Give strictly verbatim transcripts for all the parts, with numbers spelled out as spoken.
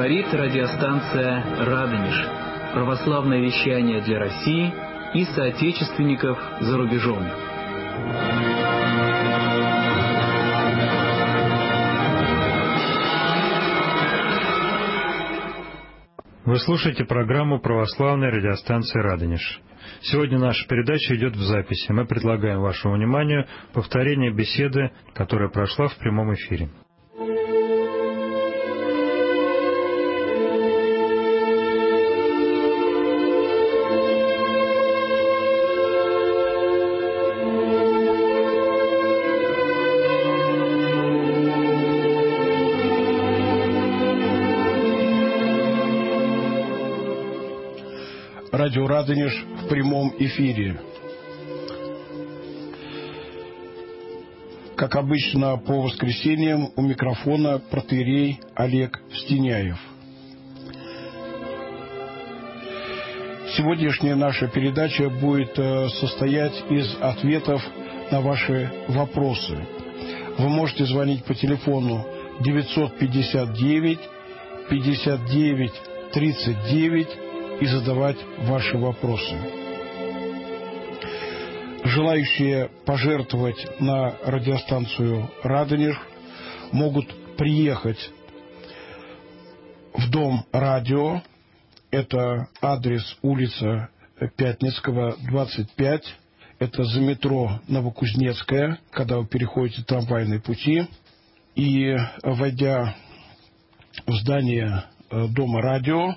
Говорит радиостанция «Радонеж». Православное вещание для России и соотечественников за рубежом. Вы слушаете программу православной радиостанции «Радонеж». Сегодня наша передача идет в записи. Мы предлагаем вашему вниманию повторение беседы, которая прошла в прямом эфире. Радио «Радонеж» в прямом эфире. Как обычно, по воскресеньям у микрофона протоиерей Олег Стеняев. Сегодняшняя наша передача будет состоять из ответов на ваши вопросы. Вы можете звонить по телефону девятьсот пятьдесят девять пятьдесят девять тридцать девять и задавать ваши вопросы. Желающие пожертвовать на радиостанцию «Радонеж» могут приехать в Дом радио. Это адрес улица Пятницкого, двадцать пять. Это за метро Новокузнецкая, когда вы переходите трамвайные пути. И, войдя в здание Дома радио,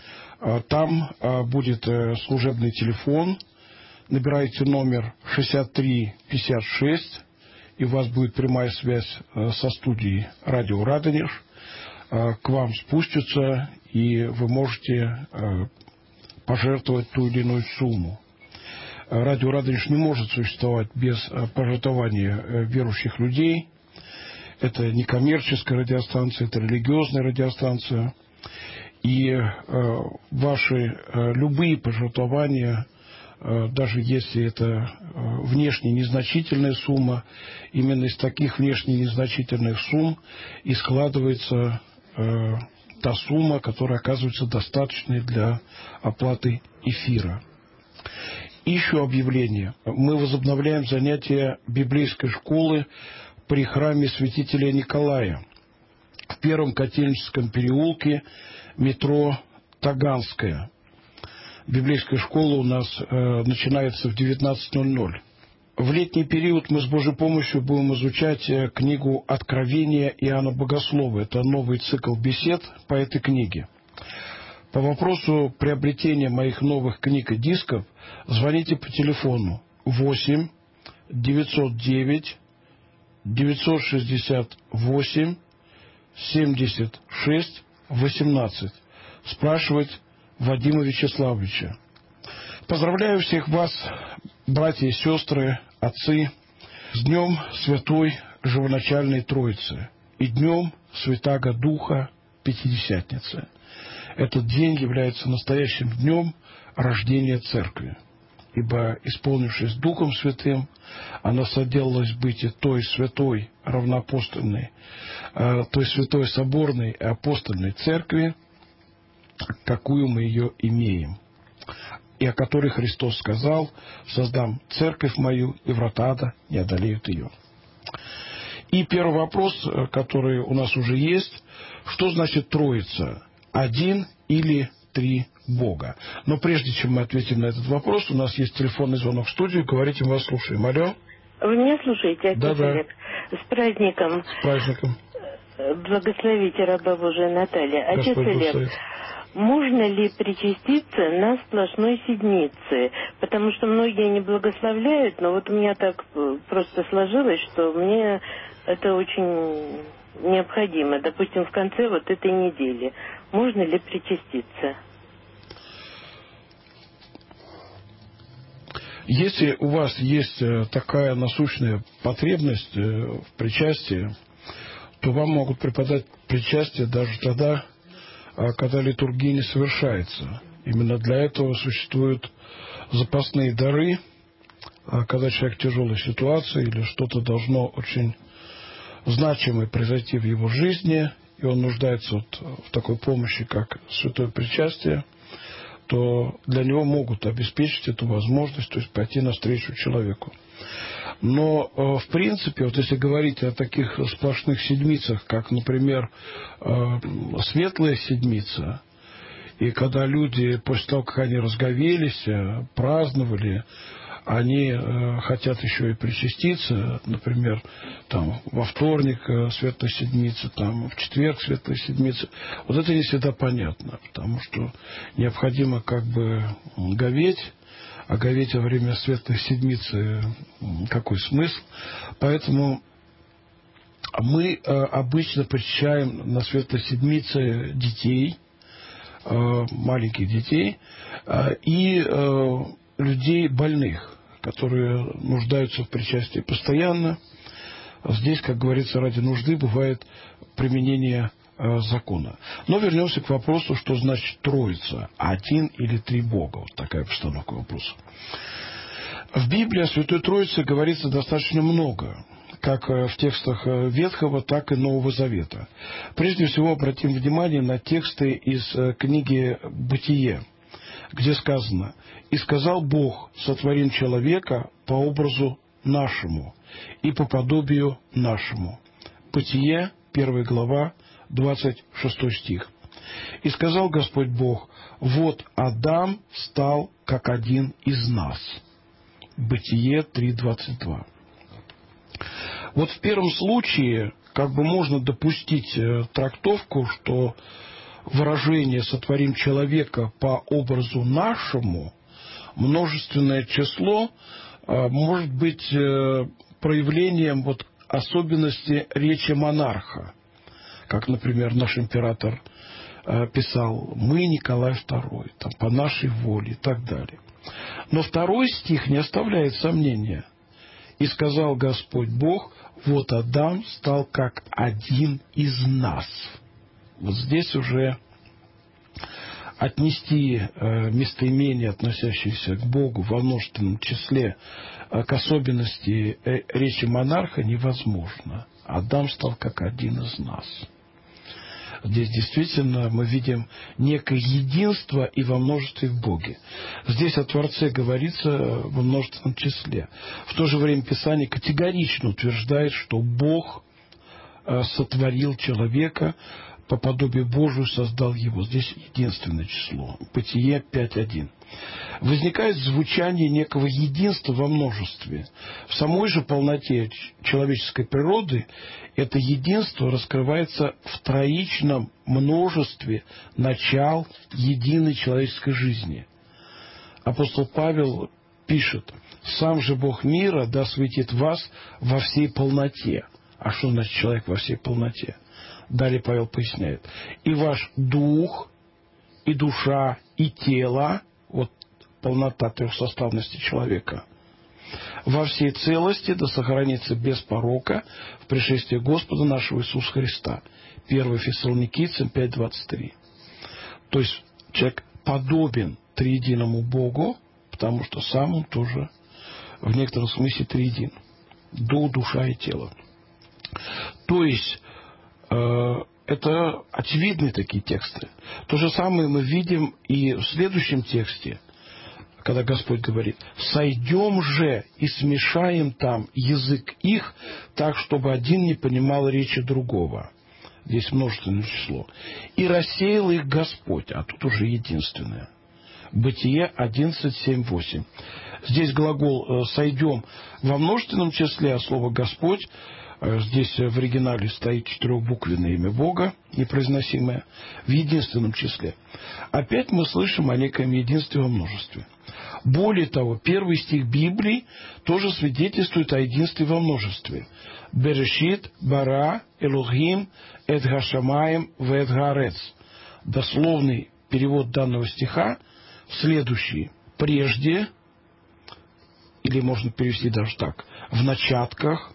там будет служебный телефон. Набираете номер шестьдесят три пятьдесят шесть, и у вас будет прямая связь со студией «Радио Радонеж». К вам спустятся, и вы можете пожертвовать ту или иную сумму. «Радио Радонеж» не может существовать без пожертвования верующих людей. Это не коммерческая радиостанция, это религиозная радиостанция. И э, ваши э, любые пожертвования, э, даже если это э, внешне незначительная сумма, именно из таких внешне незначительных сумм и складывается э, та сумма, которая оказывается достаточной для оплаты эфира. И еще объявление. Мы возобновляем занятия библейской школы при храме святителя Николая в Первом Котельническом переулке, метро Таганская. Библейская школа у нас э, начинается в девятнадцать ноль ноль. В летний период мы с Божьей помощью будем изучать э, книгу «Откровения» Иоанна Богослова. Это новый цикл бесед по этой книге. По вопросу приобретения моих новых книг и дисков звоните по телефону восемь девятьсот девять девятьсот шестьдесят восемь семьдесят шесть восемнадцать. Спрашивать Вадима Вячеславовича. Поздравляю всех вас, братья и сестры, отцы, с Днем Святой Живоначальной Троицы и Днем Святаго Духа Пятидесятницы. Этот день является настоящим днем рождения Церкви, ибо, исполнившись Духом Святым, она соделалась быть и той святой равноапостольной, той святой соборной и апостольной Церкви, какую мы ее имеем, и о которой Христос сказал: «Создам церковь мою, и врата ада не одолеют ее». И первый вопрос, который у нас уже есть: что значит Троица? Один или три Бога? Но прежде чем мы ответим на этот вопрос, у нас есть телефонный звонок в студию. Говорите, мы вас слушаем. Алло. Вы меня слушаете, отец Да-да. Олег? С праздником. С праздником. Благословите раба Божия Наталья. Отец Господь Олег, благословит. можно ли причаститься на сплошной седмице? Потому что многие не благословляют, но вот у меня так просто сложилось, что мне это очень необходимо. Допустим, в конце вот этой недели. Можно ли причаститься? Если у вас есть такая насущная потребность в причастии, то вам могут преподать причастие даже тогда, когда литургия не совершается. Именно для этого существуют запасные дары, когда человек в тяжелой ситуации или что-то должно очень значимое произойти в его жизни, и он нуждается вот в такой помощи, как святое причастие, то для него могут обеспечить эту возможность, то есть пойти навстречу человеку. Но, в принципе, вот если говорить о таких сплошных седмицах, как, например, Светлая Седмица, и когда люди, после того, как они разговелись, праздновали, они э, хотят еще и причаститься, например, там, во вторник э, Светлой Седмицы, там, в четверг Светлой Седмицы. Вот это не всегда понятно, потому что необходимо как бы говеть, а говеть во время Светлой Седмицы какой смысл? Поэтому мы э, обычно причащаем на Светлой Седмице детей, э, маленьких детей э, и э, людей больных, которые нуждаются в причастии постоянно. Здесь, как говорится, ради нужды бывает применение э, закона. Но вернемся к вопросу, что значит Троица, один или три Бога. Вот такая постановка вопроса. В Библии о Святой Троице говорится достаточно много, как в текстах Ветхого, так и Нового Завета. Прежде всего, обратим внимание на тексты из книги «Бытие», где сказано: «И сказал Бог, сотворим человека по образу нашему и по подобию нашему». Бытие, первая глава, двадцать шестой стих. «И сказал Господь Бог, вот Адам стал как один из нас». Бытие три двадцать два. Вот в первом случае как бы можно допустить э, трактовку, что выражение «сотворим человека по образу нашему», множественное число, э, может быть э, проявлением вот особенности речи монарха. Как, например, наш император э, писал: «Мы, Николай второй», там, «по нашей воле» и так далее. Но второй стих не оставляет сомнения. «И сказал Господь Бог, вот Адам стал как один из нас». Вот здесь уже отнести э, местоимение, относящееся к Богу во множественном числе, э, к особенности э, речи монарха невозможно. Адам стал как один из нас. Здесь действительно мы видим некое единство и во множестве в Боге. Здесь о Творце говорится во множественном числе. В то же время Писание категорично утверждает, что Бог сотворил человека, по подобию Божию создал его. Здесь единственное число. Бытие пять один. Возникает звучание некого единства во множестве. В самой же полноте человеческой природы это единство раскрывается в троичном множестве начал единой человеческой жизни. Апостол Павел пишет: «Сам же Бог мира да осветит вас во всей полноте». А что значит человек во всей полноте? Далее Павел поясняет: «И ваш дух, и душа, и тело», вот полнота трехсоставности человека, «во всей целости да сохранится без порока в пришествии Господа нашего Иисуса Христа». первое Фессалоникийцам пять двадцать три. То есть человек подобен триединому Богу, потому что сам он тоже в некотором смысле триедин. Дух, душа и тело. То есть э, это очевидные такие тексты. То же самое мы видим и в следующем тексте, когда Господь говорит: «Сойдем же и смешаем там язык их, так, чтобы один не понимал речи другого». Здесь множественное число. «И рассеял их Господь», а тут уже единственное. Бытие одиннадцать семь восемь. Здесь глагол «сойдем» во множественном числе, а слово «Господь» здесь в оригинале стоит четырехбуквенное имя Бога, непроизносимое, в единственном числе. Опять мы слышим о неком единстве во множестве. Более того, первый стих Библии тоже свидетельствует о единстве во множестве. «Берешит бара Элохим эт гашамаем вэт гаарец». Дословный перевод данного стиха следующий: «Прежде», или можно перевести даже так, «в начатках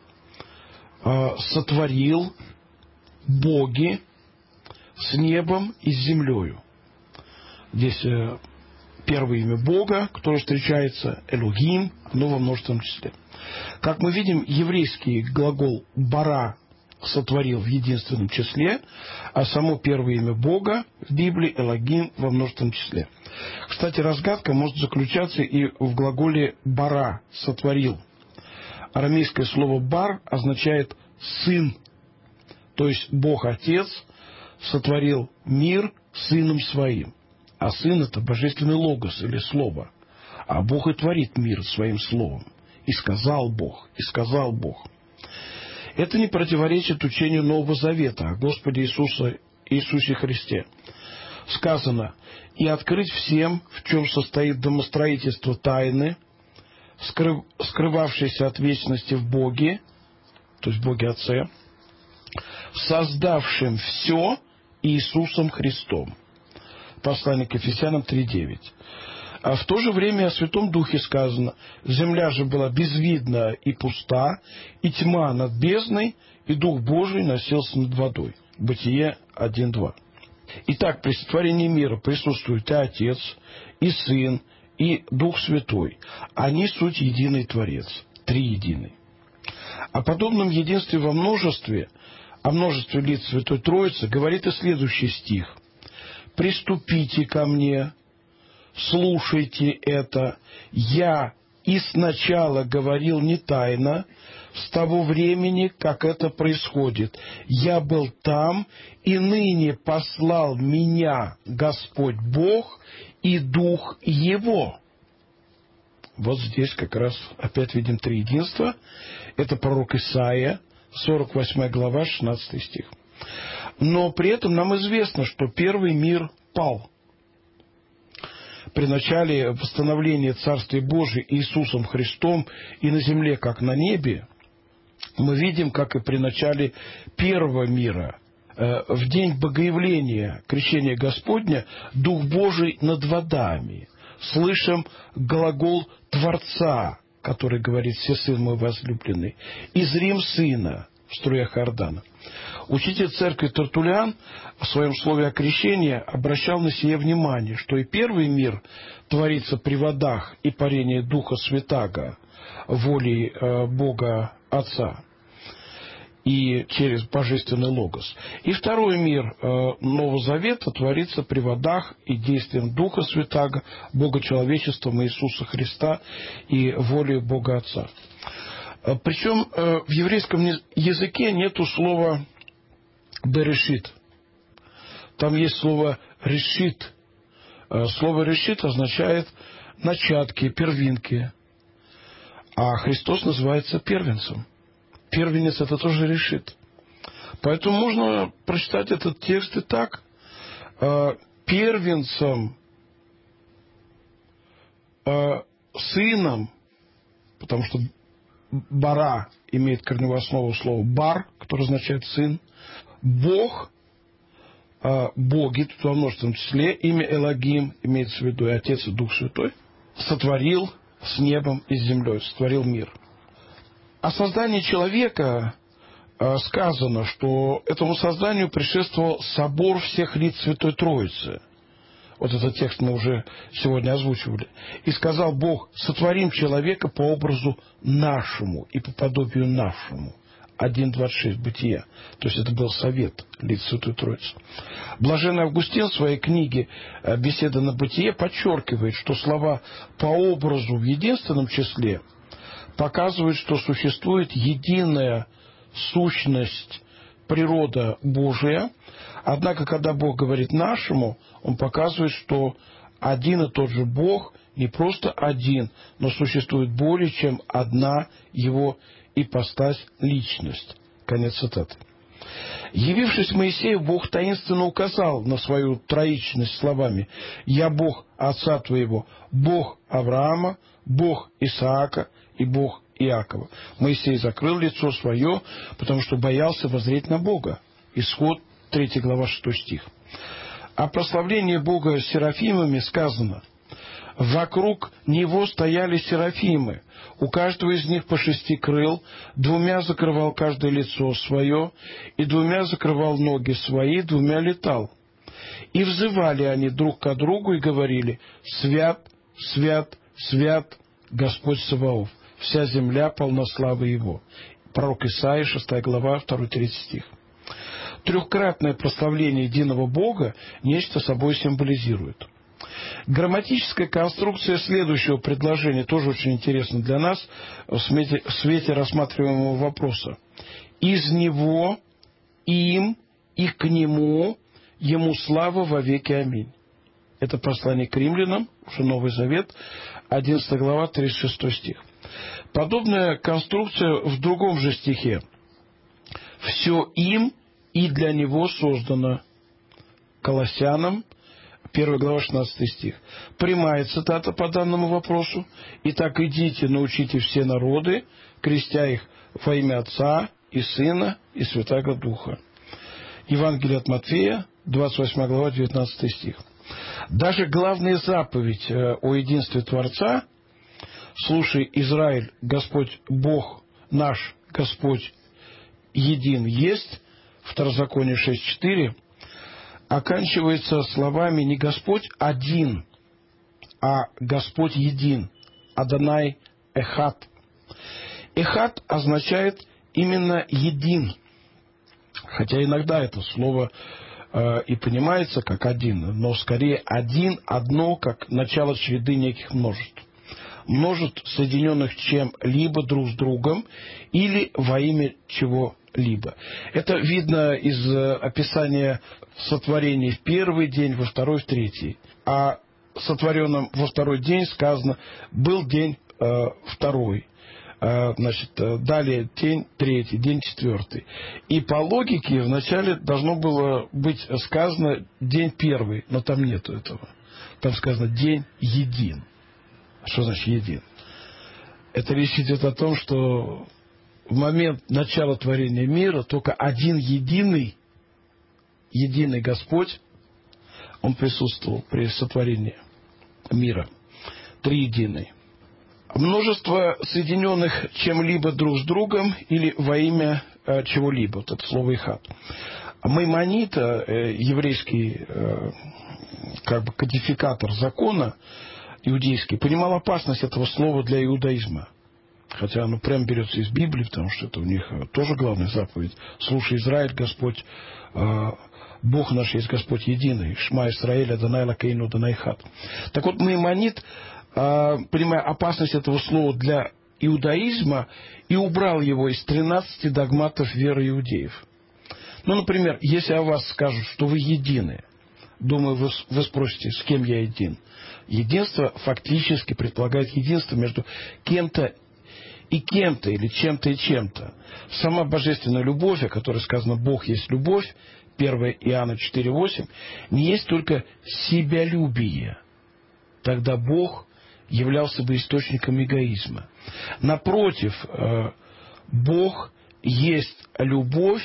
сотворил боги с небом и с землею». Здесь первое имя Бога, которое встречается, Элохим, но во множественном числе. Как мы видим, еврейский глагол «бара» сотворил в единственном числе, а само первое имя Бога в Библии Элогим во множественном числе. Кстати, разгадка может заключаться и в глаголе «бара» – «сотворил». Арамейское слово «бар» означает «сын», то есть Бог-Отец сотворил мир Сыном Своим. А Сын – это божественный логос или Слово. А Бог и творит мир Своим Словом. И сказал Бог, и сказал Бог. Это не противоречит учению Нового Завета о Господе Иисусе, Иисусе Христе. Сказано: «И открыть всем, в чем состоит домостроительство тайны, скрыв, скрывавшейся от вечности в Боге», то есть в Боге Отце, «создавшим все Иисусом Христом». Послание к Ефесянам три девять. А в то же время о Святом Духе сказано: «Земля же была безвидна и пуста, и тьма над бездной, и Дух Божий носился над водой». Бытие один два. Итак, при сотворении мира присутствует и Отец, и Сын, и Дух Святой. Они суть единый Творец, триединый. О подобном единстве во множестве, о множестве лиц Святой Троицы говорит и следующий стих: «Приступите ко мне, слушайте это. Я и сначала говорил не тайно, с того времени, как это происходит. Я был там, и ныне послал меня Господь Бог и Дух Его». Вот здесь как раз опять видим триединство. Это пророк Исаия, сорок восьмая глава, шестнадцатый стих. Но при этом нам известно, что первый мир пал. При начале восстановления Царствия Божия Иисусом Христом и на земле, как на небе, мы видим, как и при начале первого мира, в день Богоявления, крещения Господня, Дух Божий над водами. Слышим глагол Творца, который говорит: «Все сын мой возлюбленный», и зрим Сына в струях Иордана. Учитель церкви Тертуллиан в своем слове о крещении обращал на сие внимание, что и первый мир творится при водах и парении Духа Святаго волей э, Бога Отца и через божественный логос. И второй мир э, Нового Завета творится при водах и действием Духа Святаго, Бога человечеством Иисуса Христа и волей Бога Отца. Причем э, в еврейском языке нету слова «берешит». Там есть слово «решит». Слово «решит» означает начатки, первинки. А Христос называется первенцем. Первенец – это тоже решит. Поэтому можно прочитать этот текст и так. Первенцем, сыном, потому что «бара» имеет корневую основу слова «бар», которое означает «сын». Бог, боги, тут во множественном числе, имя Элогим, имеется в виду и Отец, и Дух Святой, сотворил с небом и с землей, сотворил мир. О создании человека сказано, что этому созданию предшествовал собор всех лиц Святой Троицы. Вот этот текст мы уже сегодня озвучивали. «И сказал Бог: сотворим человека по образу нашему и по подобию нашему». один двадцать шесть Бытия. То есть это был совет лиц Святой Троицы. Блаженный Августин в своей книге «Беседа на бытие» подчеркивает, что слова «по образу» в единственном числе показывают, что существует единая сущность, природа Божия. Однако, когда Бог говорит «нашему», Он показывает, что один и тот же Бог не просто один, но существует более чем одна Его ипостась, личность. Конец цитаты. Явившись Моисею, Бог таинственно указал на свою троичность словами: «Я Бог отца твоего, Бог Авраама, Бог Исаака и Бог Иакова». Моисей закрыл лицо свое, потому что боялся воззреть на Бога. Исход третья глава, шестой стих. О прославлении Бога серафимами сказано: «Вокруг него стояли серафимы, у каждого из них по шести крыл, двумя закрывал каждое лицо свое, и двумя закрывал ноги свои, двумя летал. И взывали они друг к другу и говорили: свят, свят, свят Господь Саваоф, вся земля полна славы Его». Пророк Исаия, шестая глава, второй-третий стих. Трехкратное прославление единого Бога нечто собой символизирует. Грамматическая конструкция следующего предложения тоже очень интересна для нас в свете, в свете рассматриваемого вопроса. «Из Него, им и к Нему, Ему слава во веки. Аминь». Это послание к римлянам, уже Новый Завет, одиннадцатая глава, тридцать шестой стих. Подобная конструкция в другом же стихе. «Все им и для Него создано». Колоссянам, первая глава, шестнадцатый стих. Прямая цитата по данному вопросу. «Итак, идите, научите все народы, крестя их во имя Отца и Сына и Святаго Духа». Евангелие от Матфея, двадцать восьмая глава, девятнадцатый стих. Даже главная заповедь о единстве Творца «Слушай, Израиль, Господь Бог наш, Господь един есть», Второзаконие шесть четыре, оканчивается словами не Господь один, а Господь един, Адонай Эхад. Эхад означает именно един, хотя иногда это слово э, и понимается как один, но скорее один, одно, как начало череды неких множеств. Множеств, соединенных чем-либо друг с другом или во имя чего-либо. Это видно из описания сотворения в первый день, во второй, в третий. А сотворенном во второй день сказано «был день э, второй». Э, значит, далее день третий, день четвертый. И по логике вначале должно было быть сказано день первый, но там нету этого. Там сказано день един. Что значит един? Это речь идет о том, что в момент начала творения мира только один единый, единый Господь, Он присутствовал при сотворении мира. Триединый. Множество соединенных чем-либо друг с другом или во имя э, чего-либо. Вот это слово «ихад». Маймонид, э, еврейский э, как бы кодификатор закона, иудейский, понимал опасность этого слова для иудаизма. Хотя оно прямо берется из Библии, потому что это у них тоже главная заповедь. «Слушай, Израиль, Господь, э, Бог наш есть Господь единый. Шма Исраэль, Адонай Лакейну, Адонай Хад». Так вот, Маймонид, э, понимая опасность этого слова для иудаизма, и убрал его из тринадцати догматов веры иудеев. Ну, например, если о вас скажут, что вы едины, думаю, вы, вы спросите, с кем я един? Единство фактически предполагает единство между кем-то и кем-то, или чем-то и чем-то. Сама божественная любовь, о которой сказано «Бог есть любовь», первое Иоанна четыре восемь, не есть только себялюбие. Тогда Бог являлся бы источником эгоизма. Напротив, Бог есть любовь,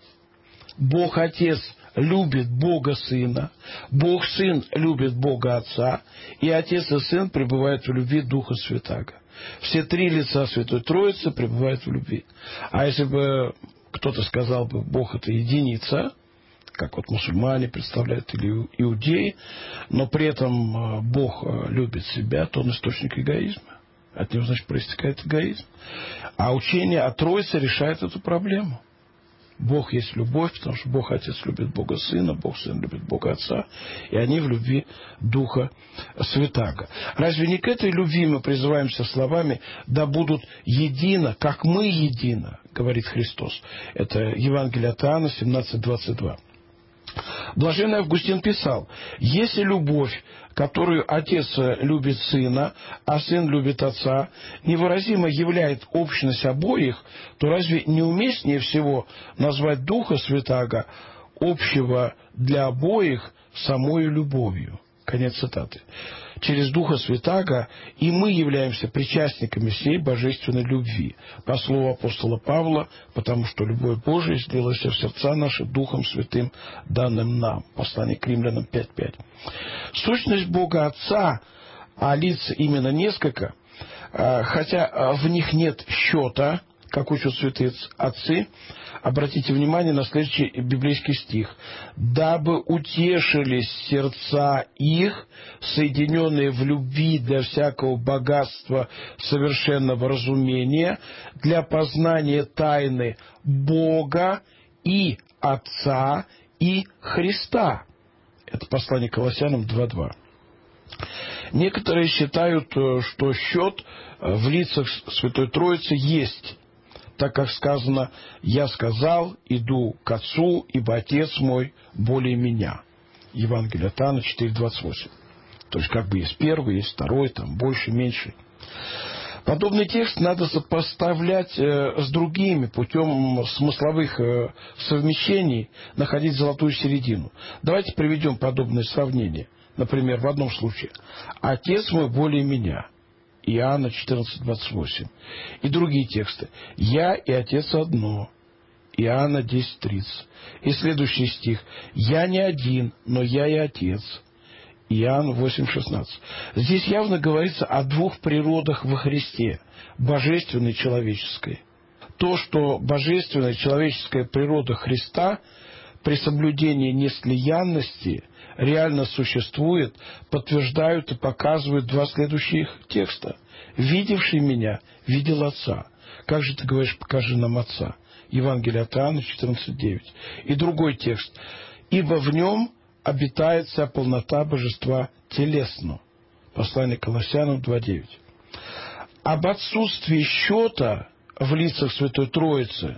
Бог Отец любит Бога Сына, Бог Сын любит Бога Отца, и Отец и Сын пребывают в любви Духа Святаго. Все три лица Святой Троицы пребывают в любви. А если бы кто-то сказал бы, Бог это единица, как вот мусульмане представляют, или иудеи, но при этом Бог любит себя, то он источник эгоизма. От него, значит, проистекает эгоизм. А учение о Троице решает эту проблему. Бог есть любовь, потому что Бог Отец любит Бога Сына, Бог Сын любит Бога Отца, и они в любви Духа Святаго. Разве не к этой любви мы призываемся словами «да будут едино, как мы едино», говорит Христос. Это Евангелие от Иоанна семнадцать двадцать два. Блаженный Августин писал: «Если любовь, которую Отец любит Сына, а Сын любит Отца, невыразимо являет общность обоих, то разве не уместнее всего назвать Духа Святаго общего для обоих самою любовью?» Конец цитаты. Через Духа Святаго и мы являемся причастниками всей божественной любви. По слову апостола Павла, потому что любовь Божия излилась в сердца наши Духом Святым, данным нам. Послание к Римлянам пять пять. Сущность Бога Отца, а лиц именно несколько, хотя в них нет счета, как учат святые отцы, обратите внимание на следующий библейский стих. «Дабы утешились сердца их, соединенные в любви для всякого богатства совершенного разумения, для познания тайны Бога и Отца и Христа». Это послание к Колоссянам два два. Некоторые считают, что счет в лицах Святой Троицы есть, так как сказано: «Я сказал, иду к Отцу, ибо Отец мой более меня». Евангелие от Иоанна четыре двадцать восемь. То есть как бы есть первый, есть второй, там больше, меньше. Подобный текст надо сопоставлять э, с другими путем смысловых э, совмещений, находить золотую середину. Давайте приведем подобное сравнение. Например, в одном случае: «Отец мой более меня». Иоанна четырнадцать двадцать восемь. И другие тексты: «Я и Отец одно». Иоанна десять тридцать. И следующий стих: «Я не один, но я и Отец». Иоанн восемь шестнадцать. Здесь явно говорится о двух природах во Христе: божественной и человеческой. То, что божественная и человеческая природа Христа при соблюдении неслиянности реально существует, подтверждают и показывают два следующих текста. «Видевший меня видел Отца». Как же ты говоришь: «Покажи нам Отца»? Евангелие от Иоанна четырнадцать девять. И другой текст: «Ибо в нем обитает вся полнота божества телесно». Послание к Колоссянам два девять. Об отсутствии счета в лицах Святой Троицы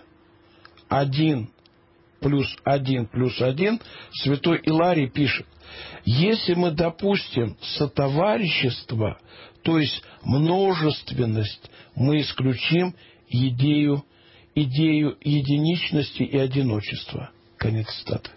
один плюс один плюс один святой Иларий пишет: «Если мы допустим сотоварищество, то есть множественность, мы исключим идею, идею единичности и одиночества». Конец цитаты.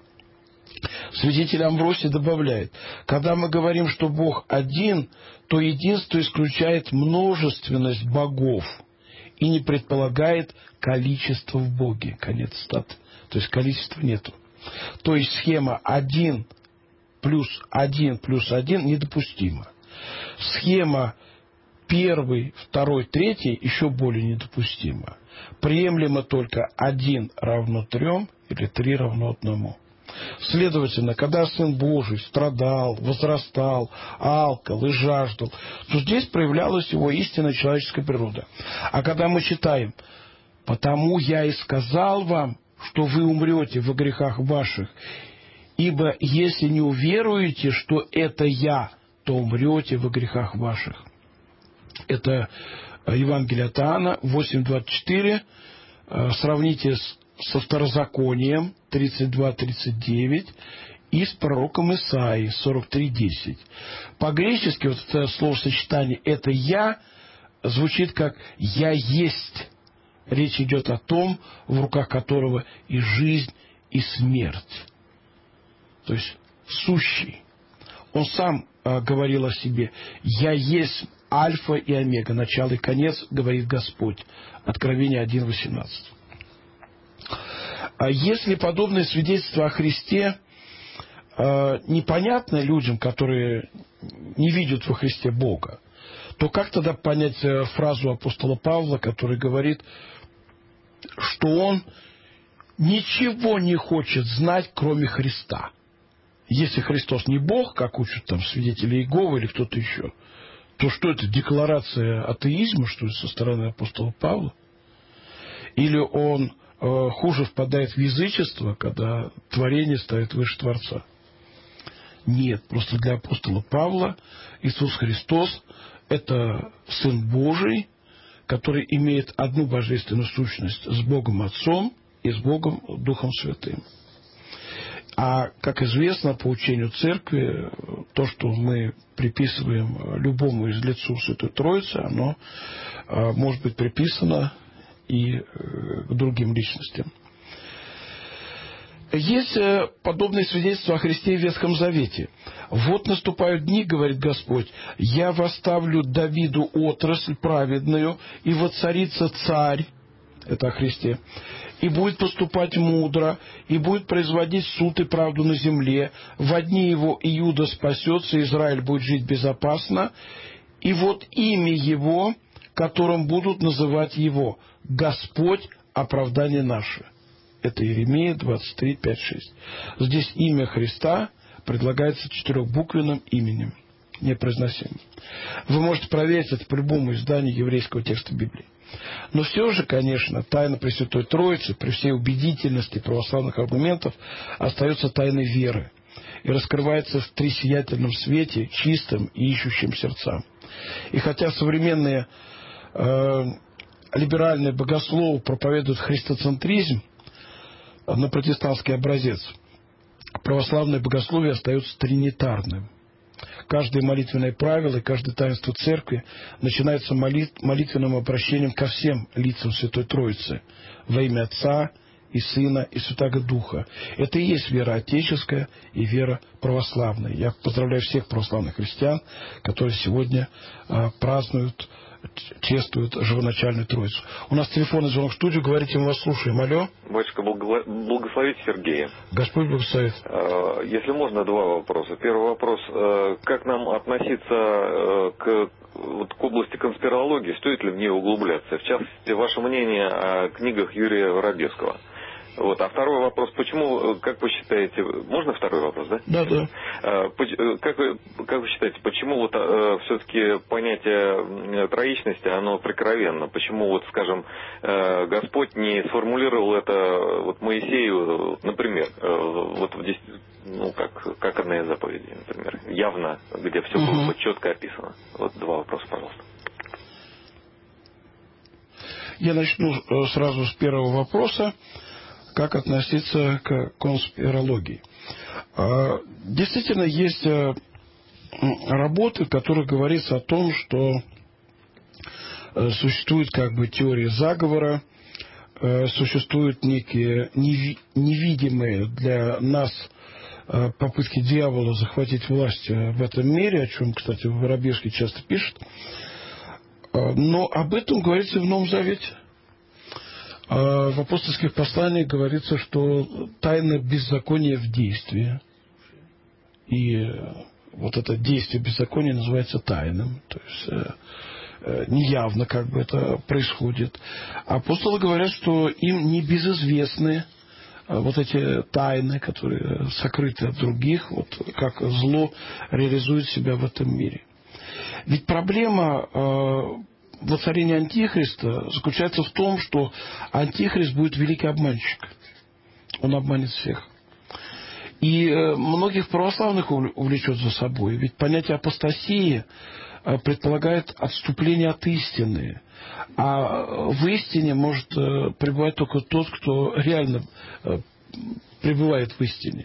Святитель Амвросий добавляет: когда мы говорим, что Бог один, то единство исключает множественность богов и не предполагает количество в Боге. Конец цитаты. То есть количества нету. То есть схема один плюс один плюс один недопустима. Схема первый, второй, третий еще более недопустима. Приемлемо только один равно трем или три равно одному. Следовательно, когда Сын Божий страдал, возрастал, алкал и жаждал, то здесь проявлялась его истинная человеческая природа. А когда мы читаем: «Потому я и сказал вам, что вы умрете во грехах ваших, ибо если не уверуете, что это я, то умрете во грехах ваших». Это Евангелие от Иоанна восемь двадцать четыре. Сравните с со Второзаконием тридцать два тридцать девять и с пророком Исаией сорок три десять. По-гречески вот это словосочетание «это я» звучит как «я есть». Речь идет о том, в руках которого и жизнь, и смерть. То есть сущий. Он сам э, говорил о себе: «Я есть альфа и омега, начало и конец, говорит Господь». Откровение один восемнадцать. Если подобное свидетельство о Христе э, непонятно людям, которые не видят во Христе Бога, то как тогда понять фразу апостола Павла, который говорит, что он ничего не хочет знать, кроме Христа? Если Христос не Бог, как учат там свидетели Иеговы или кто-то еще, то что это, декларация атеизма, что ли, со стороны апостола Павла? Или он хуже впадает в язычество, когда творение ставит выше Творца? Нет, просто для апостола Павла Иисус Христос – это Сын Божий, который имеет одну божественную сущность с Богом Отцом и с Богом Духом Святым. А, как известно, по учению Церкви, то, что мы приписываем любому из лицу Святой Троицы, оно может быть приписано и к другим личностям. Есть подобные свидетельства о Христе в Ветхом Завете. «Вот наступают дни, — говорит Господь, — я восставлю Давиду отрасль праведную, и воцарится царь», это о Христе, «и будет поступать мудро, и будет производить суд и правду на земле. Во дни его Иуда спасется, Израиль будет жить безопасно, и вот имя его которым будут называть его «Господь, оправдание наше». Это Иеремия двадцать три, пять, шесть. Здесь имя Христа предлагается четырехбуквенным именем, непроизносимым. Вы можете проверить это по любому изданию еврейского текста Библии. Но все же, конечно, тайна Пресвятой Троицы, при всей убедительности православных аргументов, остается тайной веры и раскрывается в трисиятельном свете, чистым и ищущим сердцам. И хотя современные э, либеральные богословы проповедуют христоцентризм на протестантский образец, православное богословие остается тринитарным. Каждое молитвенное правило и каждое таинство церкви начинается молит, молитвенным обращением ко всем лицам Святой Троицы во имя Отца и Сына и Святаго Духа. Это и есть вера отеческая и вера православная. Я поздравляю всех православных христиан, которые сегодня а, празднуют, чествуют живоначальную Троицу. У нас телефонный звонок в студию. Говорите, мы вас слушаем. Алло. Батюшка, благословите Сергея. Господь благословит. Если можно, два вопроса. Первый вопрос. Как нам относиться к, вот, к области конспирологии? Стоит ли в нее углубляться? В частности, ваше мнение о книгах Юрия Воробьевского. Вот. А второй вопрос, почему, как вы считаете, можно второй вопрос, да? Да, да. Как вы, как вы считаете, почему вот все-таки понятие троичности, оно прикровенно? Почему, вот, скажем, Господь не сформулировал это вот Моисею, например, вот в десять, ну, как, как одна из заповедей, например, явно, где все угу. было четко описано? Вот два вопроса, пожалуйста. Я начну сразу с первого вопроса. Как относиться к конспирологии? Действительно, есть работы, в которых говорится о том, что существует как бы теория заговора, существуют некие невидимые для нас попытки дьявола захватить власть в этом мире, о чем, кстати, Воробьевский часто пишет. Но об этом говорится в Новом Завете. В апостольских посланиях говорится, что тайна беззакония в действии. И вот это действие беззакония называется тайным. То есть неявно как бы это происходит. Апостолы говорят, что им не безызвестны вот эти тайны, которые сокрыты от других, вот как зло реализует себя в этом мире. Ведь проблема воцарение Антихриста заключается в том, что Антихрист будет великий обманщик. Он обманет всех. И многих православных увлечет за собой. Ведь понятие апостасии предполагает отступление от истины. А в истине может пребывать только тот, кто реально пребывает в истине.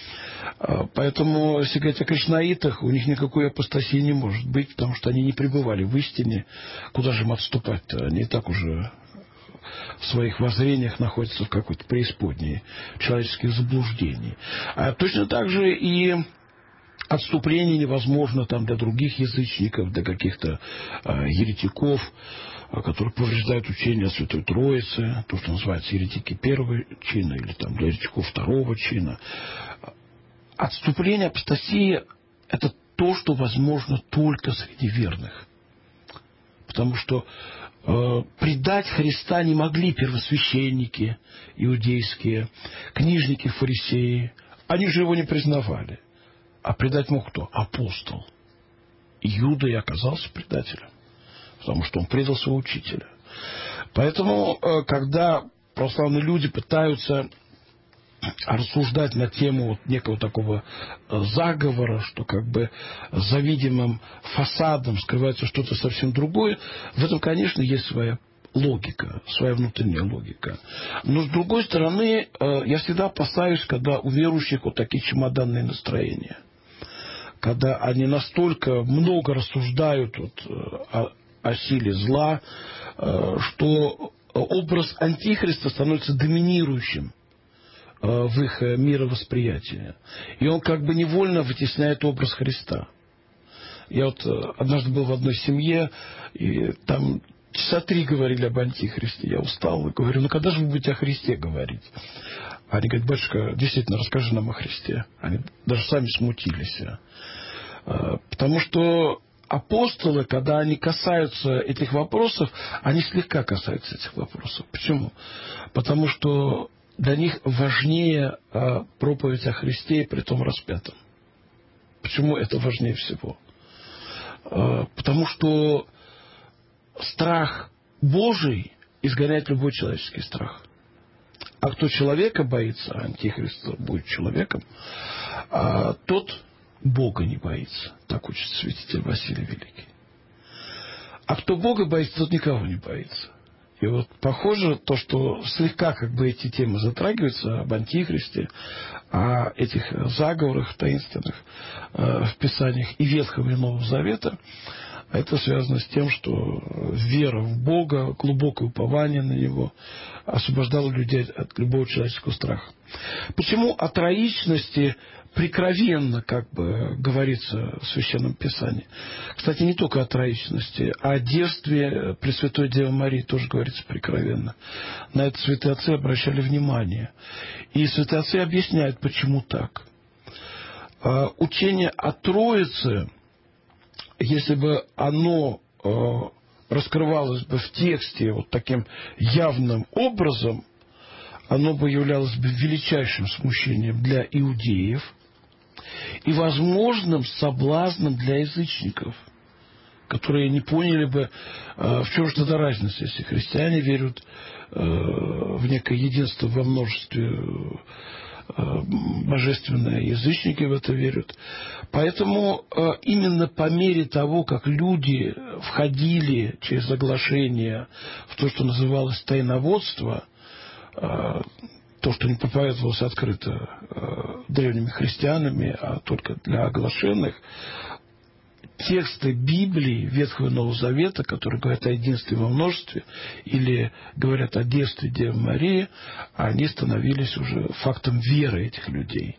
Поэтому, если говорить о кришнаитах, у них никакой апостасии не может быть, потому что они не пребывали в истине. Куда же им отступать-то? Они и так уже в своих воззрениях находятся в какой-то преисподней человеческих заблуждений. А точно так же и отступление невозможно там для других язычников, для каких-то э, еретиков, которые повреждают учение о Святой Троице, то, что называется еретики первого чина, или там для еретиков второго чина. Отступление, апостасия – это то, что возможно только среди верных. Потому что э, предать Христа не могли первосвященники иудейские, книжники, фарисеи. Они же его не признавали. А предать мог кто? Апостол. Иуда и оказался предателем. Потому что он предал своего учителя. Поэтому, э, когда православные люди пытаются рассуждать на тему вот некого такого заговора, что как бы за видимым фасадом скрывается что-то совсем другое, в этом, конечно, есть своя логика, своя внутренняя логика. Но, с другой стороны, я всегда опасаюсь, когда у верующих вот такие чемоданные настроения. Когда они настолько много рассуждают вот о, о силе зла, что образ Антихриста становится доминирующим в их мировосприятии. И он как бы невольно вытесняет образ Христа. Я вот однажды был в одной семье, и там часа три говорили об Антихристе. Я устал и говорю, ну когда же вы будете о Христе говорить? Они говорят, батюшка, действительно, расскажи нам о Христе. Они даже сами смутились. Потому что апостолы, когда они касаются этих вопросов, они слегка касаются этих вопросов. Почему? Потому что для них важнее э, проповедь о Христе и притом распятом. Почему это важнее всего? Э, потому что страх Божий изгоняет любой человеческий страх. А кто человека боится, антихрист будет человеком, а тот Бога не боится. Так учит святитель Василий Великий. А кто Бога боится, тот никого не боится. И вот похоже то, что слегка как бы эти темы затрагиваются об антихристе, о этих заговорах таинственных э, в Писаниях и Ветхого и Нового Завета. Это связано с тем, что вера в Бога, глубокое упование на Него освобождало людей от любого человеческого страха. Почему о троичности прикровенно, как бы говорится в Священном Писании? Кстати, не только о троичности, а о девстве Пресвятой Девы Марии тоже говорится прикровенно. На это святые отцы обращали внимание. И святые отцы объясняют, почему так. Учение о Троице, если бы оно э, раскрывалось бы в тексте вот таким явным образом, оно бы являлось бы величайшим смущением для иудеев и возможным соблазном для язычников, которые не поняли бы, э, в чем же тогда разница, если христиане верят э, в некое единство во множестве, божественные язычники в это верят. Поэтому э, именно по мере того, как люди входили через оглашение в то, что называлось тайноводство, э, то, что не проповедовалось открыто э, древними христианами, а только для оглашенных, тексты Библии Ветхого и Нового Завета, которые говорят о единстве во множестве или говорят о девстве Девы Марии, они становились уже фактом веры этих людей.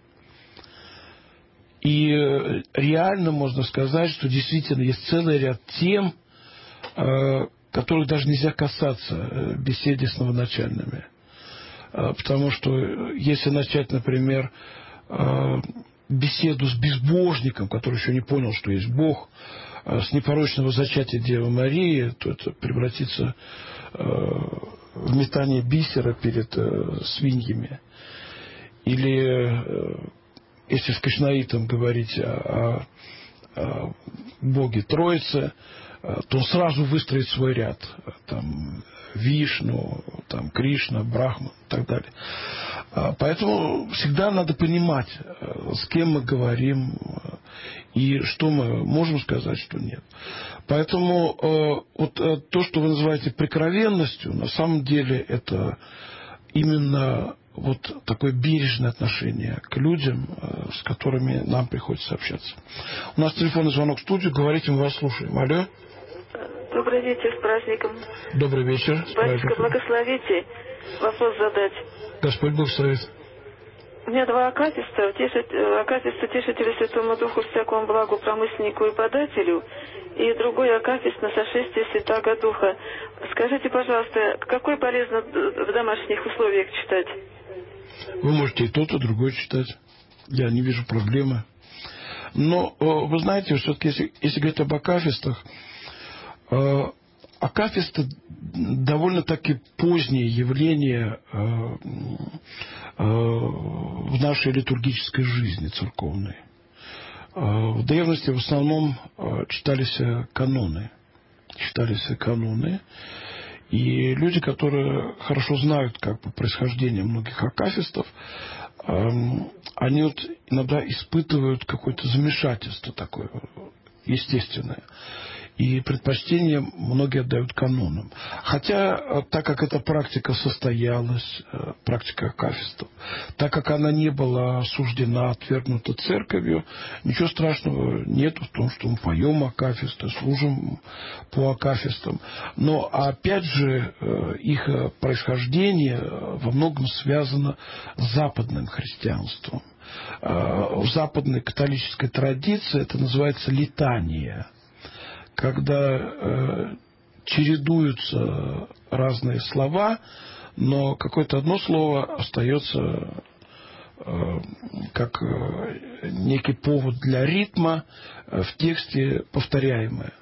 И реально можно сказать, что действительно есть целый ряд тем, которых даже нельзя касаться в беседе с новоначальными. Потому что если начать, например, беседу с безбожником, который еще не понял, что есть Бог, с непорочного зачатия Девы Марии, то это превратится в метание бисера перед свиньями. Или, если с кашнаитом говорить о, о Боге Троице, то он сразу выстроит свой ряд. Там Вишну, там Кришна, Брахма и так далее. Поэтому всегда надо понимать, с кем мы говорим и что мы можем сказать, что нет. Поэтому вот то, что вы называете прикровенностью, на самом деле это именно вот такое бережное отношение к людям, с которыми нам приходится общаться. У нас телефонный звонок в студию, говорите, мы вас слушаем. Алло. Добрый вечер, с праздником. Добрый вечер. Батюшка, благословите. Вопрос задать. Господь благословит. У меня два акафиста. Акафист утешителю Святому Духу, всякому благу, промысленнику и подателю. И другой акафист на сошествие Святаго Духа. Скажите, пожалуйста, какой полезно в домашних условиях читать? Вы можете и тот, и другой читать. Я не вижу проблемы. Но, вы знаете, все-таки, если, если говорить об акафистах, акафисты довольно-таки позднее явление в нашей литургической жизни церковной. В древности в основном читались каноны. Читались каноны. И люди, которые хорошо знают как бы происхождение многих акафистов, они вот иногда испытывают какое-то замешательство такое естественное. И предпочтение многие отдают канонам. Хотя, так как эта практика состоялась, практика акафистов, так как она не была осуждена, отвергнута церковью, ничего страшного нет в том, что мы поем акафисты, служим по акафистам. Но, опять же, их происхождение во многом связано с западным христианством. В западной католической традиции это называется литания. Когда э, чередуются разные слова, но какое-то одно слово остается как некий повод для ритма в тексте повторяемое.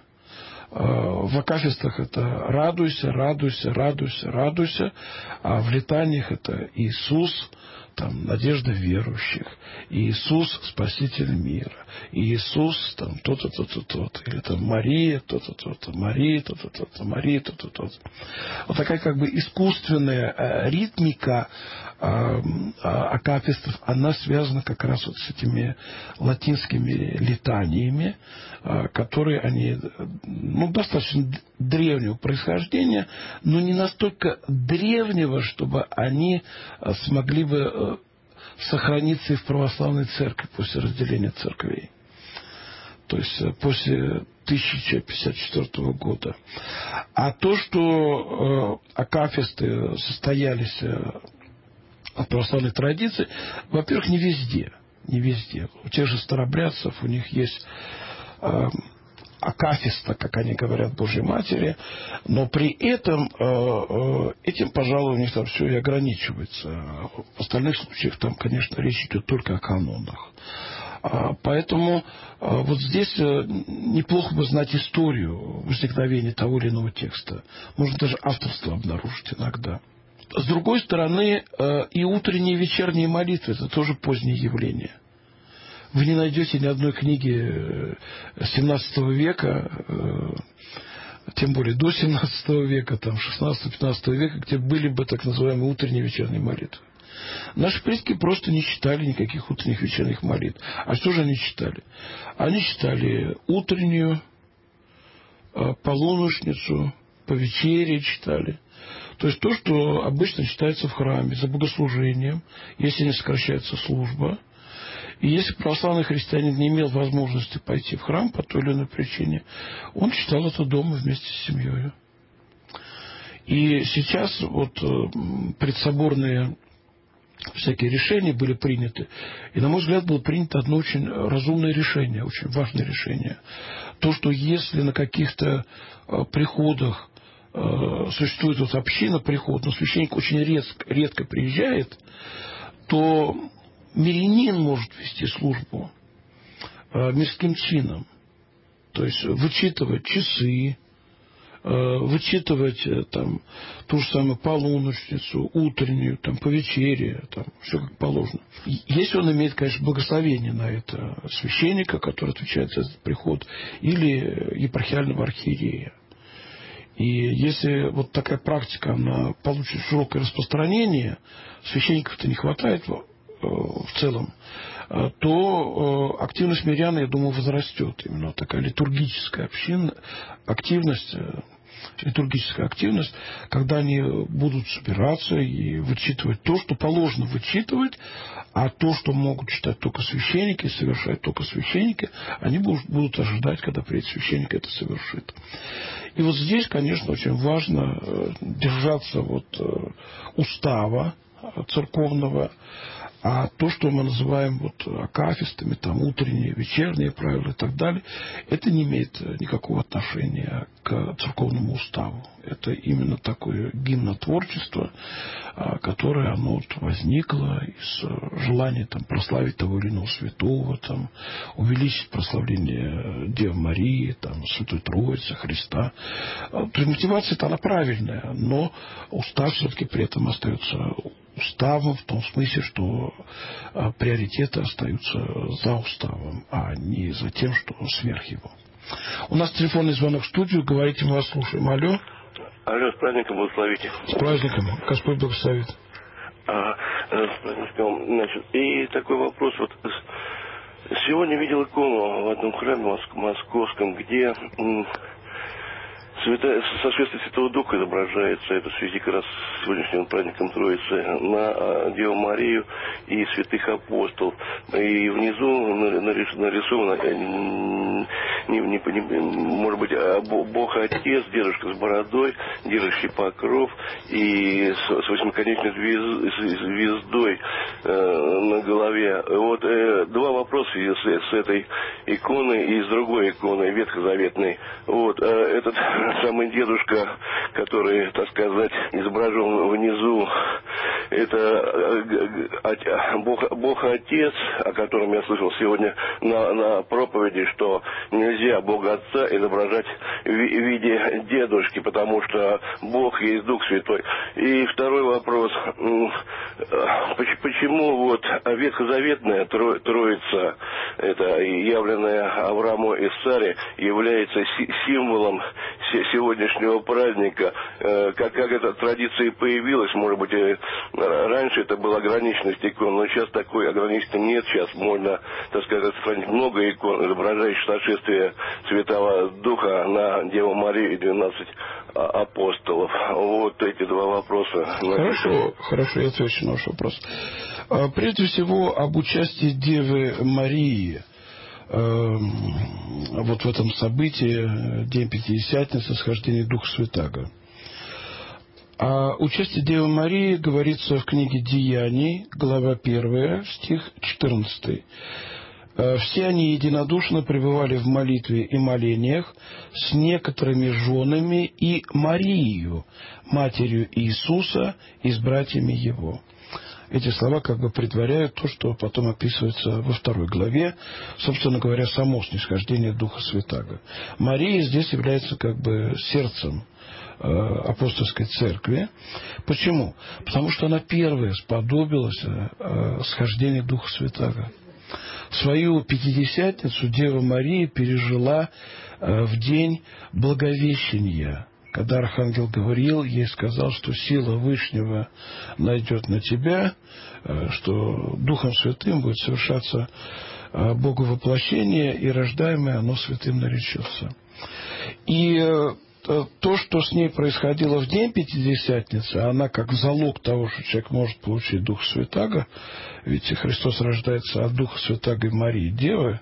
В акафистах это «радуйся, радуйся, радуйся, радуйся», а в летаниях это «Иисус», там, «надежда верующих», «Иисус, Спаситель мира», «Иисус», там, то-то, то-то, то-то, или там «Мария», то-то, то-то, «Мария», то-то, то-то, «Мария», то-то, то-то. Вот такая как бы искусственная э, ритмика э, э, акафистов, она связана как раз вот с этими латинскими летаниями, э, которые они, ну, достаточно древнего происхождения, но не настолько древнего, чтобы они э, смогли бы э, сохраниться и в православной церкви после разделения церквей. То есть после тысяча пятьдесят четвёртого года. А то, что э, акафисты состоялись э, от православной традиции, во-первых, не везде. Не везде. У тех же старообрядцев у них есть э, акафиста, как они говорят, Божьей Матери, но при этом э, э, этим, пожалуй, у них там все и ограничивается. В остальных случаях там, конечно, речь идет только о канонах. А, поэтому а, вот здесь а, неплохо бы знать историю возникновения того или иного текста. Можно даже авторство обнаружить иногда. С другой стороны, а, и утренние и вечерние молитвы – это тоже позднее явление. Вы не найдете ни одной книги семнадцатого века, тем более до семнадцатого века, там, шестнадцатого-пятнадцатого века, где были бы так называемые утренние и вечерние молитвы. Наши предки просто не читали никаких утренних и вечерних молитв. А что же они читали? Они читали утреннюю, полуношницу, по вечере читали. То есть то, что обычно читается в храме за богослужением, если не сокращается служба. И если православный христианин не имел возможности пойти в храм по той или иной причине, он читал это дома вместе с семьей. И сейчас вот предсоборные всякие решения были приняты. И, на мой взгляд, было принято одно очень разумное решение, очень важное решение. То, что если на каких-то приходах существует вот община, приход, но священник очень редко, редко приезжает, то мирянин может вести службу э, мирским чином. То есть вычитывать часы, э, вычитывать э, там, ту же самую полуночницу, утреннюю, там, по вечере, там, все как положено. Если он имеет, конечно, благословение на это священника, который отвечает за этот приход, или епархиального архиерея. И если вот такая практика, она получит широкое распространение, священников-то не хватает в целом, то активность мирян, я думаю, возрастет. Именно такая литургическая община, активность, литургическая активность, когда они будут собираться и вычитывать то, что положено вычитывать, а то, что могут читать только священники, совершать только священники, они будут ожидать, когда приедет священник, это совершит. И вот здесь, конечно, очень важно держаться вот устава церковного. А то, что мы называем вот акафистами, там утренние, вечерние правила и так далее, это не имеет никакого отношения к церковному уставу. Это именно такое гимнотворчество, которое оно вот возникло из желания там, прославить того или иного святого, там, увеличить прославление Девы Марии, там, Святой Троицы, Христа. То есть мотивация-то она правильная, но устав все-таки при этом остается уставом в том смысле, что а, приоритеты остаются за уставом, а не за тем, что сверх его. У нас телефонный звонок в студию. Говорите, мы вас слушаем. Алло. Алло, с праздником благословите. С праздником. Господь благословит. А, с праздником. Значит, и такой вопрос. Вот сегодня видел икону в одном храме московском, где Святая, сошествие Святого Духа изображается, это в связи как раз с сегодняшним праздником Троицы, на Деву Марию и святых апостолов. И внизу нарисовано, не, не, не, может быть, Бог Отец, дедушка с бородой, держащий покров, и с, с восьмиконечной звездой э, на голове. Вот э, два вопроса с, с этой иконой и с другой иконой, ветхозаветной. Вот, э, этот самый дедушка, который, так сказать, изображен внизу, это Бог, Бог Отец, о котором я слышал сегодня на, на проповеди, что нельзя Бога Отца изображать в виде дедушки, потому что Бог есть Дух Святой. И второй вопрос. Почему вот ветхозаветная Троица, это явленная Аврааму и Саре, является символом сегодняшнего праздника? Как, как эта традиция появилась, может быть, раньше это была ограниченность икон, но сейчас такой ограниченности нет. Сейчас можно, так сказать, сохранить много икон, изображающих сошествие Святого Духа на Деву Марию и двенадцать апостолов. Вот эти два вопроса. Хорошо, хорошо, я отвечу на ваш вопрос. Прежде всего, об участии Девы Марии вот в этом событии, День Пятидесятницы, схождение Духа Святаго. О участии Девы Марии говорится в книге Деяний, глава первая, стих четырнадцатый. «Все они единодушно пребывали в молитве и молениях с некоторыми женами и Марией, матерью Иисуса, и с братьями Его». Эти слова как бы предваряют то, что потом описывается во второй главе, собственно говоря, само снисхождение Духа Святаго. Мария здесь является как бы сердцем э, апостольской церкви. Почему? Потому что она первая сподобилась э, схождения Духа Святаго. Свою Пятидесятницу Дева Мария пережила э, в день Благовещения, когда архангел Гавриил ей сказал, что сила Вышнего найдет на тебя, что Духом Святым будет совершаться Боговоплощение, и рождаемое оно святым наречется. И то, что с ней происходило в день Пятидесятницы, она как залог того, что человек может получить Духа Святаго, ведь Христос рождается от Духа Святаго и Марии Девы,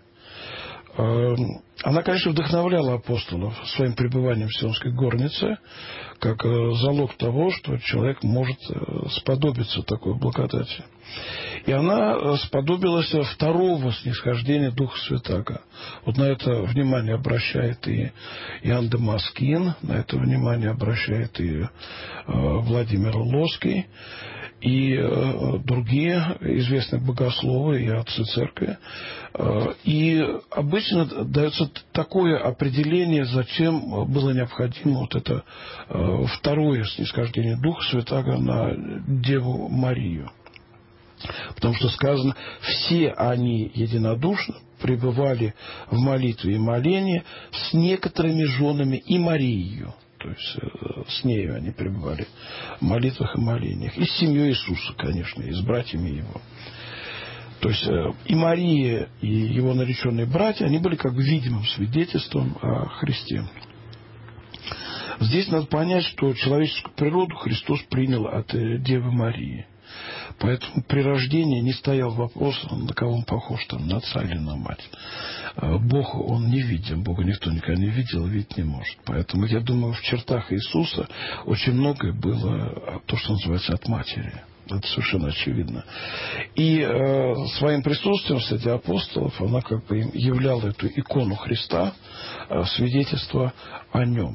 она, конечно, вдохновляла апостолов своим пребыванием в Сионской горнице, как залог того, что человек может сподобиться такой благодати. И она сподобилась второго снисхождения Духа Святаго. Вот на это внимание обращает и Иоанн Дамаскин, на это внимание обращает и Владимир Лоский, и э, другие известные богословы и отцы церкви. Э, и обычно дается такое определение, зачем было необходимо вот это э, второе снисхождение Духа Святаго на Деву Марию. Потому что сказано, все они единодушно пребывали в молитве и молении с некоторыми женами и Марией. То есть с нею они пребывали в молитвах и молениях. И с семьей Иисуса, конечно, и с братьями Его. То есть и Мария, и Его нареченные братья, они были как бы видимым свидетельством о Христе. Здесь надо понять, что человеческую природу Христос принял от Девы Марии. Поэтому при рождении не стоял вопрос, на кого он похож, там, на отца или на мать. Бог, он не виден, Бога никто никогда не видел, видеть не может. Поэтому, я думаю, в чертах Иисуса очень многое было, то, что называется, от матери. Это совершенно очевидно. И э, своим присутствием среди апостолов она как бы являла эту икону Христа, э, свидетельство о нем.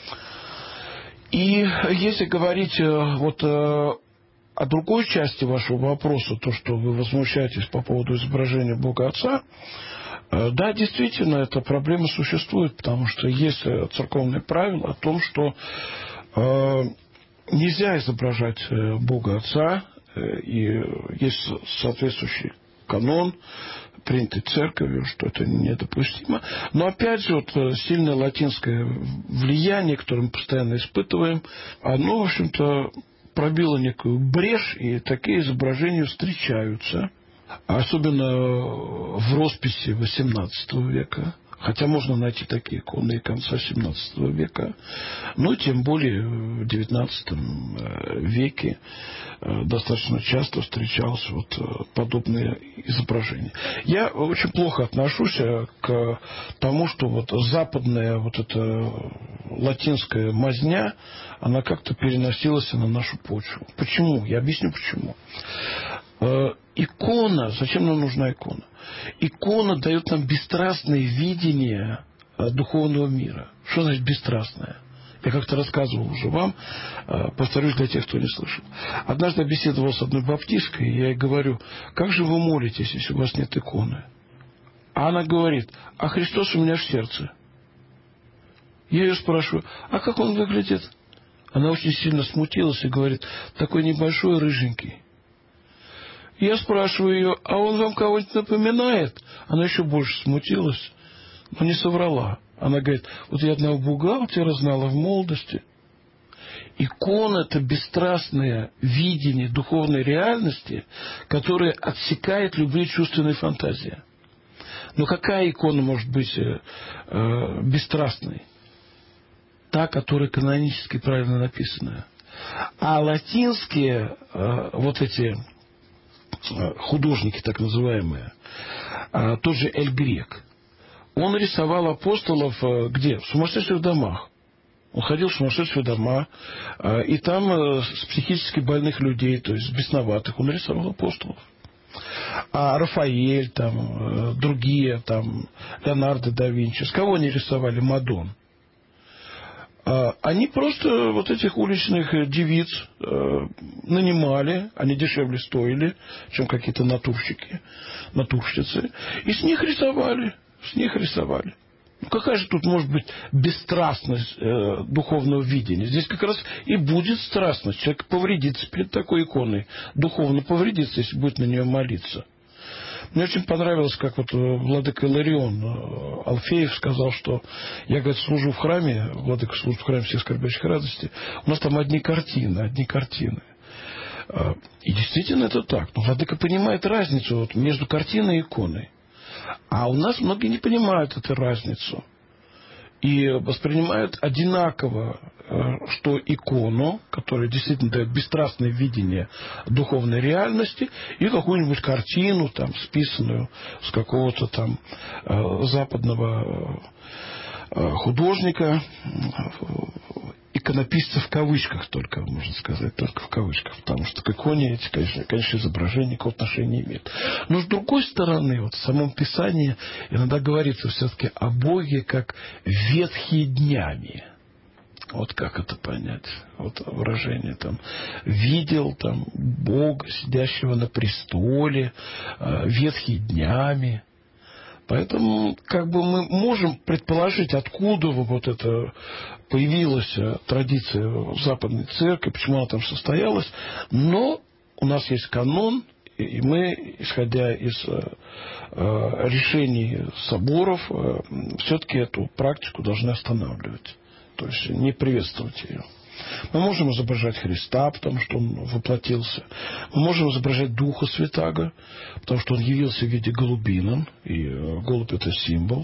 И если говорить э, вот... Э, о другой части вашего вопроса, то, что вы возмущаетесь по поводу изображения Бога Отца, да, действительно, эта проблема существует, потому что есть церковное правило о том, что э, нельзя изображать Бога Отца, и есть соответствующий канон, принятый церковью, что это недопустимо. Но, опять же, вот сильное латинское влияние, которое мы постоянно испытываем, оно, в общем-то, пробило некую брешь, и такие изображения встречаются. Особенно в росписи восемнадцатого века. Хотя можно найти такие иконы и конца семнадцатого века. Но тем более в девятнадцатом веке достаточно часто встречалось вот подобные изображения. Я очень плохо отношусь к тому, что вот западная вот эта латинская мазня, она как-то переносилась на нашу почву. Почему? Я объясню почему. Икона, зачем нам нужна икона? Икона дает нам бесстрастное видение духовного мира. Что значит бесстрастное? Я как-то рассказывал уже вам, повторюсь для тех, кто не слышал. Однажды я беседовал с одной баптисткой, и я ей говорю: как же вы молитесь, если у вас нет иконы? А она говорит: а Христос у меня в сердце. Я ее спрашиваю: а как он выглядит? Она очень сильно смутилась и говорит: такой небольшой, рыженький. Я спрашиваю ее: а он вам кого-нибудь напоминает? Она еще больше смутилась, но не соврала. Она говорит: вот я одного бухгалтера знала в молодости. Икона – это бесстрастное видение духовной реальности, которое отсекает любые чувственные фантазии. Но какая икона может быть э, э, бесстрастной? Та, которая канонически правильно написанная. А латинские э, вот эти э, художники, так называемые, э, тот же Эль Грек, он рисовал апостолов э, где? В сумасшедших домах. Он ходил в сумасшедшие дома, э, и там э, с психически больных людей, то есть бесноватых, он рисовал апостолов. А Рафаэль, там, э, другие, там, Леонардо да Винчи, с кого они рисовали? Мадон. Они просто вот этих уличных девиц э, нанимали, они дешевле стоили, чем какие-то натурщики, натурщицы, и с них рисовали, с них рисовали. Ну, какая же тут может быть бесстрастность э, духовного видения? Здесь как раз и будет страстность. Человек повредится перед такой иконой, духовно повредится, если будет на нее молиться. Мне очень понравилось, как вот владыка Иларион Алфеев сказал, что я, говорит, служу в храме, владыка служит в храме всех скорбящих радости, у нас там одни картины, одни картины. И действительно это так. Но владыка понимает разницу вот между картиной и иконой. А у нас многие не понимают эту разницу. И воспринимают одинаково, что икону, которая действительно дает бесстрастное видение духовной реальности, и какую-нибудь картину, там, списанную с какого-то там западного художника, иконописца в кавычках только, можно сказать, только в кавычках, потому что к иконе эти, конечно, конечно изображения никакого отношения не имеют. Но с другой стороны, вот в самом Писании иногда говорится все-таки о Боге как ветхие днями. Вот как это понять? Вот выражение там: видел там Бога, сидящего на престоле, ветхие днями. Поэтому как бы мы можем предположить, откуда вот это появилась традиция в Западной Церкви, почему она там состоялась, но у нас есть канон, и мы, исходя из э, решений соборов, э, все-таки эту практику должны останавливать, то есть не приветствовать ее. Мы можем изображать Христа, потому что Он воплотился. Мы можем изображать Духа Святаго, потому что Он явился в виде голубинон, и голубь – это символ.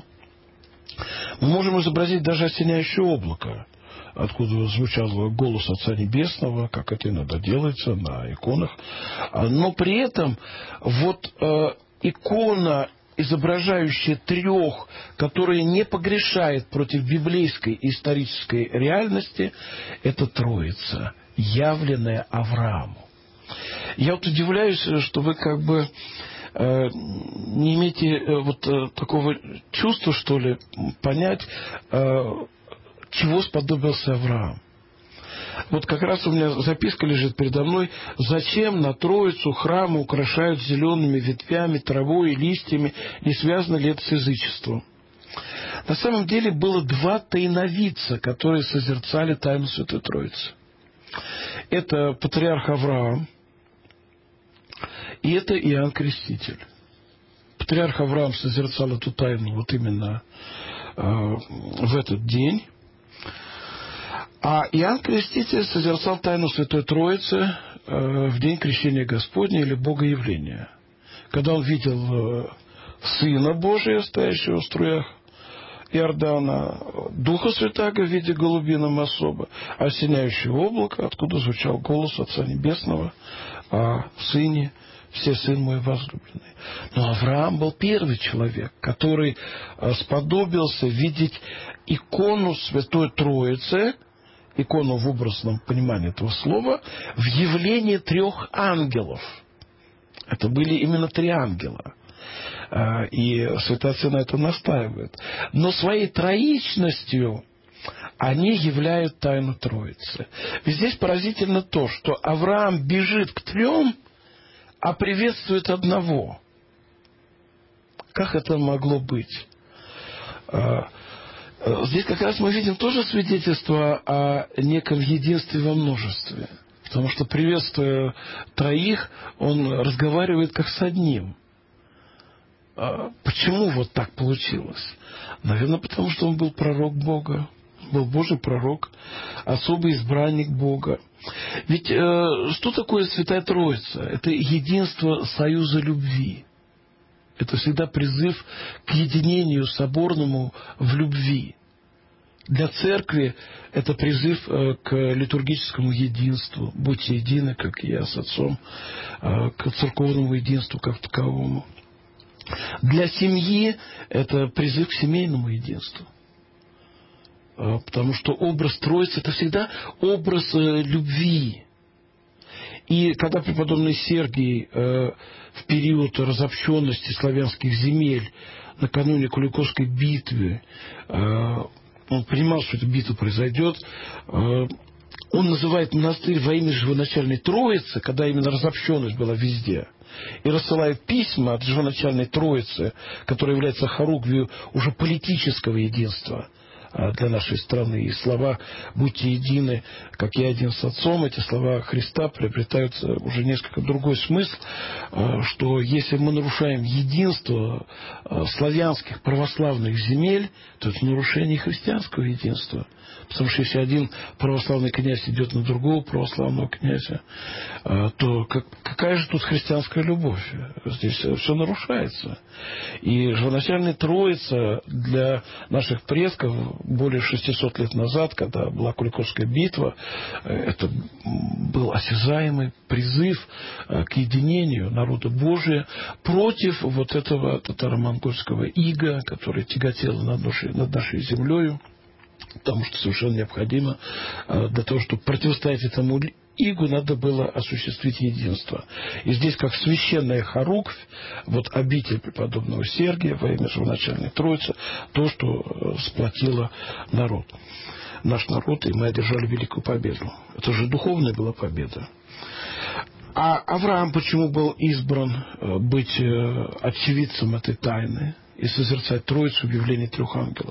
Мы можем изобразить даже осеняющее облако, откуда звучал голос Отца Небесного, как это иногда делается на иконах. Но при этом вот э, икона, изображающая трех, которая не погрешает против библейской и исторической реальности, это Троица, явленная Аврааму. Я вот удивляюсь, что вы как бы э, не имеете э, вот э, такого чувства, что ли, понять, э, чего сподобился Авраам. Вот как раз у меня записка лежит передо мной: зачем на Троицу храмы украшают зелеными ветвями, травой и листьями, не связано ли это с язычеством? На самом деле было два тайновидца, которые созерцали тайну Святой Троицы. Это патриарх Авраам и это Иоанн Креститель. Патриарх Авраам созерцал эту тайну вот именно э, в этот день. А Иоанн Креститель созерцал тайну Святой Троицы э, в день Крещения Господня или Богоявления, когда он видел э, Сына Божия, стоящего в струях Иордана, Духа Святаго в виде голубином особо, осеняющего облако, откуда звучал голос Отца Небесного о Сыне: «Все Сын мой возлюбленный». Но Авраам был первый человек, который э, сподобился видеть икону Святой Троицы, икону в образном понимании этого слова, в явлении трех ангелов. Это были именно три ангела. И Святая Отца на это настаивает. Но своей троичностью они являют тайну Троицы. Ведь здесь поразительно то, что Авраам бежит к трем, а приветствует одного. Как это могло быть? Здесь как раз мы видим тоже свидетельство о неком единстве во множестве. Потому что, приветствуя троих, он разговаривает как с одним. Почему вот так получилось? Наверное, потому что он был пророк Бога. Был Божий пророк, особый избранник Бога. Ведь э, что такое Святая Троица? Это единство союза любви. Это всегда призыв к единению соборному в любви. Для церкви это призыв э, к литургическому единству. Будьте едины, как я с Отцом, э, к церковному единству как таковому. Для семьи это призыв к семейному единству. Потому что образ Троицы – это всегда образ э, любви. И когда преподобный Сергий э, в период разобщенности славянских земель, накануне Куликовской битвы, э, он понимал, что эта битва произойдет, э, он называет монастырь во имя живоначальной Троицы, когда именно разобщенность была везде, и рассылает письма от живоначальной Троицы, которая является хоругвью уже политического единства для нашей страны. И слова «будьте едины, как я один с Отцом», эти слова Христа приобретают уже несколько другой смысл, что если мы нарушаем единство славянских православных земель, то это нарушение христианского единства. Потому что если один православный князь идет на другого православного князя, то как, какая же тут христианская любовь? Здесь все нарушается. И живоначальная Троица для наших предков более шестисот лет назад, когда была Куликовская битва, это был осязаемый призыв к единению народа Божия против вот этого татаро-монгольского ига, который тяготел над нашей, над нашей землей. Потому что совершенно необходимо для того, чтобы противостоять этому игу, надо было осуществить единство. И здесь, как священная хоругвь, вот обитель преподобного Сергия во имя живоначальной Троицы, то, что сплотило народ. Наш народ, и мы одержали великую победу. Это же духовная была победа. А Авраам почему был избран быть очевидцем этой тайны и созерцать Троицу в явлении трех ангелов?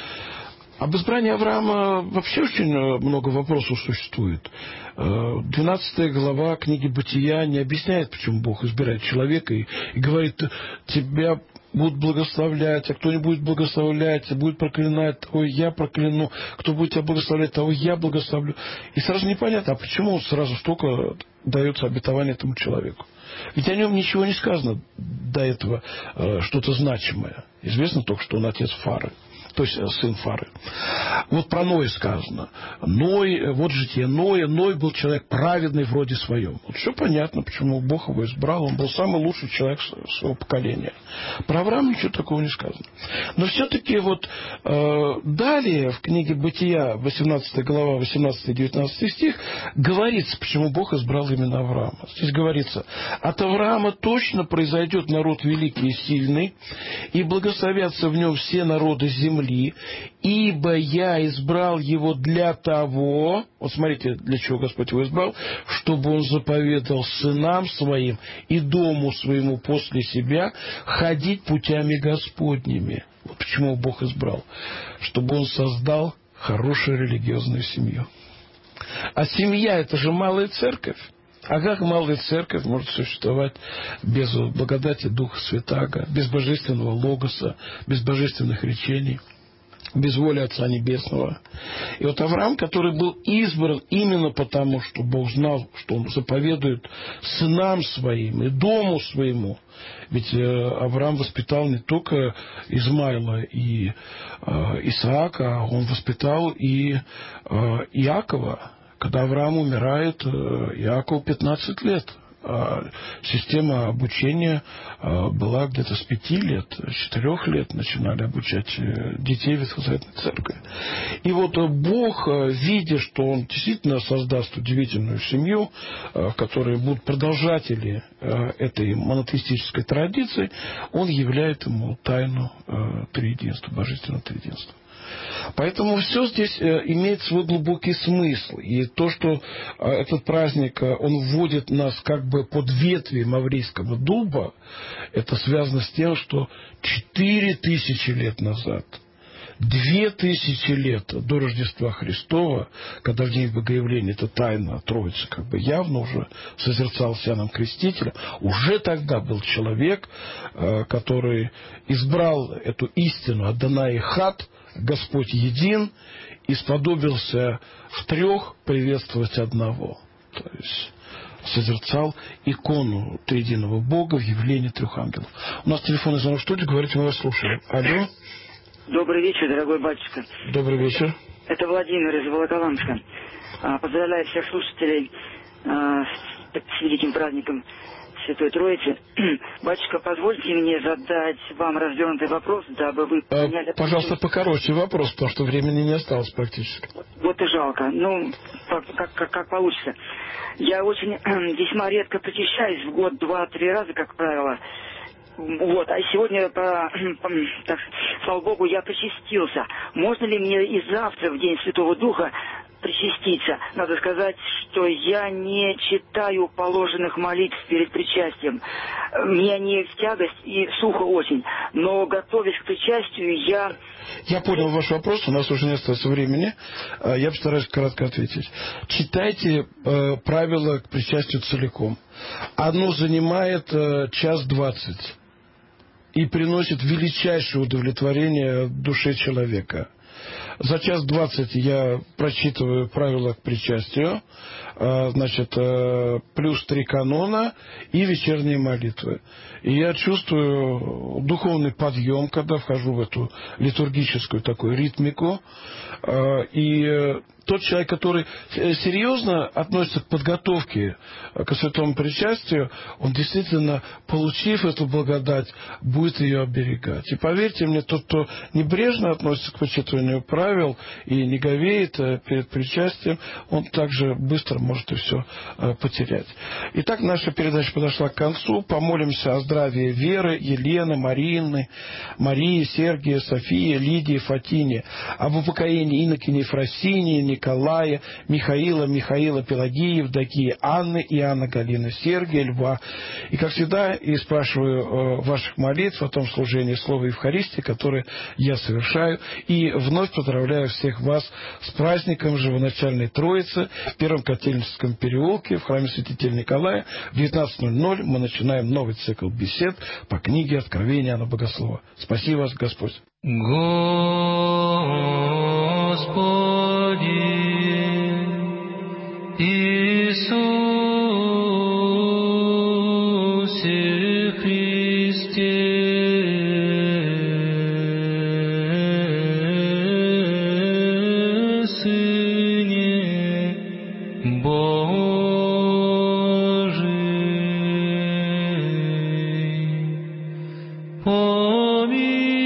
Об избрании Авраама вообще очень много вопросов существует. двенадцатая глава книги Бытия не объясняет, почему Бог избирает человека и, и говорит, тебя будут благословлять, а кто не будет благословлять, будет проклинать, того я прокляну, кто будет тебя благословлять, того я благословлю. И сразу непонятно, а почему сразу столько дается обетование этому человеку? Ведь о нем ничего не сказано до этого, что-то значимое. Известно только, что он отец Фары. То есть сын Фары. Вот про Ноя сказано. Ной, вот житие Ноя. Ной был человек праведный в роде своем. Вот все понятно, почему Бог его избрал. Он был самый лучший человек своего поколения. Про Авраама ничего такого не сказано. Но все-таки вот э, далее в книге Бытия, восемнадцатая глава, восемнадцатый-девятнадцатый стих, говорится, почему Бог избрал именно Авраама. Здесь говорится: от Авраама точно произойдет народ великий и сильный, и благословятся в нем все народы земли, ибо я избрал его для того, вот смотрите, для чего Господь его избрал, чтобы он заповедал сынам своим и дому своему после себя ходить путями Господними. Вот почему Бог избрал. Чтобы он создал хорошую религиозную семью. А семья — это же малая церковь. А как малая церковь может существовать без благодати Духа Святаго, без божественного логоса, без божественных речений, без воли Отца Небесного? И вот Авраам, который был избран именно потому, что Бог знал, что он заповедует сынам своим и дому своему. Ведь Авраам воспитал не только Измаила и Исаака, а он воспитал и Иакова. Когда Авраам умирает, Иакову пятнадцать лет. А система обучения была где-то с пяти лет, с четырех лет начинали обучать детей Ветхозаветной церкви. И вот Бог, видя, что Он действительно создаст удивительную семью, в которой будут продолжатели этой монотеистической традиции, Он являет ему тайну триединства, божественного триединства. Поэтому все здесь имеет свой глубокий смысл. И то, что этот праздник, он вводит нас как бы под ветви Маврийского дуба, это связано с тем, что четыре тысячи лет назад, две тысячи лет до Рождества Христова, когда в день Богоявления эта тайна Троицы как бы явно уже созерцался Иоанном Крестителем, уже тогда был человек, который избрал эту истину Адонай Эхад, Господь един, и сподобился в трех приветствовать одного. То есть созерцал икону триединого Бога в явлении трех ангелов. У нас телефонный звонок в студию, говорите, мы вас слушаем. Алло. Добрый вечер, дорогой батюшка. Добрый вечер. Это Владимир из Волоколамска. Поздравляю всех слушателей с великим праздником Святой Троицы. Батюшка, позвольте мне задать вам развернутый вопрос, дабы вы поняли... А, пожалуйста, покороче вопрос, потому что времени не осталось практически. Вот и жалко. Ну, как, как, как получится. Я очень весьма редко причащаюсь, в год два-три раза, как правило. Вот, а сегодня, по, по, так, слава Богу, я причастился. Можно ли мне и завтра, в День Святого Духа, причаститься? Надо сказать, что я не читаю положенных молитв перед причастием. Мне они в тягость и сухо очень. Но, готовясь к причастию, я... Я понял ваш вопрос, у нас уже не осталось времени. Я постараюсь кратко ответить. Читайте э, правила к причастию целиком. Оно занимает э, час двадцать и приносит величайшее удовлетворение душе человека. За час двадцать я прочитываю правила к причастию, значит, плюс три канона и вечерние молитвы. И я чувствую духовный подъем, когда вхожу в эту литургическую такую ритмику. И тот человек, который серьезно относится к подготовке к святому причастию, он действительно, получив эту благодать, будет ее оберегать. И поверьте мне, тот, кто небрежно относится к почитыванию правил и не говеет перед причастием, он также быстро может и все потерять. Итак, наша передача подошла к концу. Помолимся о здравии Веры, Елены, Марины, Марии, Сергия, Софии, Лидии, Фатине, об упокоении инокини Ефросинии, Николая, Михаила, Михаила, Пелагии, Евдокии, Анны, Иоанна, Галины, Сергия, Льва. И, как всегда, и спрашиваю э, ваших молитв о том служении Слова Евхаристии, которое я совершаю. И вновь поздравляю всех вас с праздником Живоначальной Троицы в Первом Котельническом переулке в храме Святителя Николая. В девятнадцать ноль ноль мы начинаем новый цикл бесед по книге Откровения Иоанна Богослова. Спаси вас, Господь. Господи Иисусе Христе, Сыне Божий, помилуй.